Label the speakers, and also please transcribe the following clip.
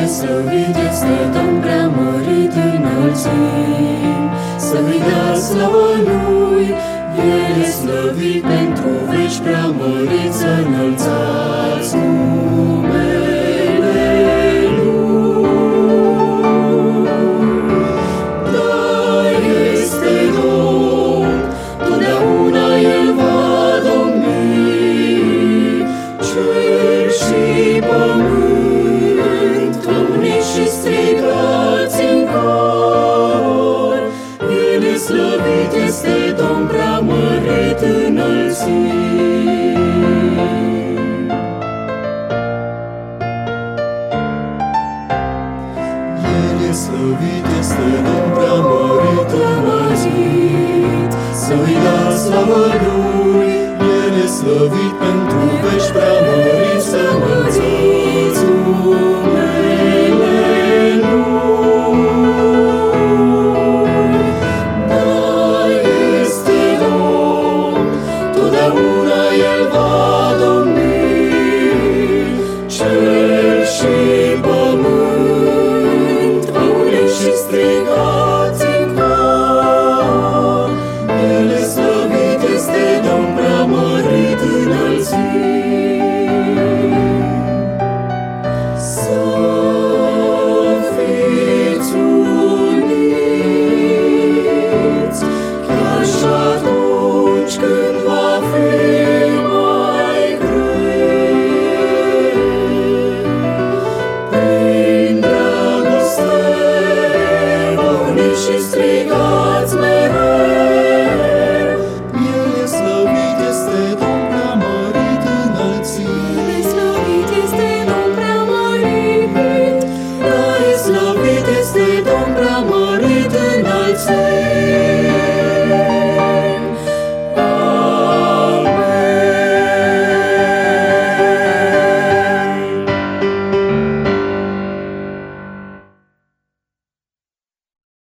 Speaker 1: slăvit este Domn preamărit înălțim, să-i dea slavă Lui, El e slăvit pentru veci, preamărit să înălțați numele Lui. Da, este Domn, totdeauna El va domni, cer și pământ, uniți și strigați în cor, El e slăvit este Domn preamărit înălțim. El e slăvit este Domn preamărit înălțit, să-i dați slavă Lui, El e slăvit pentru veci preamărit.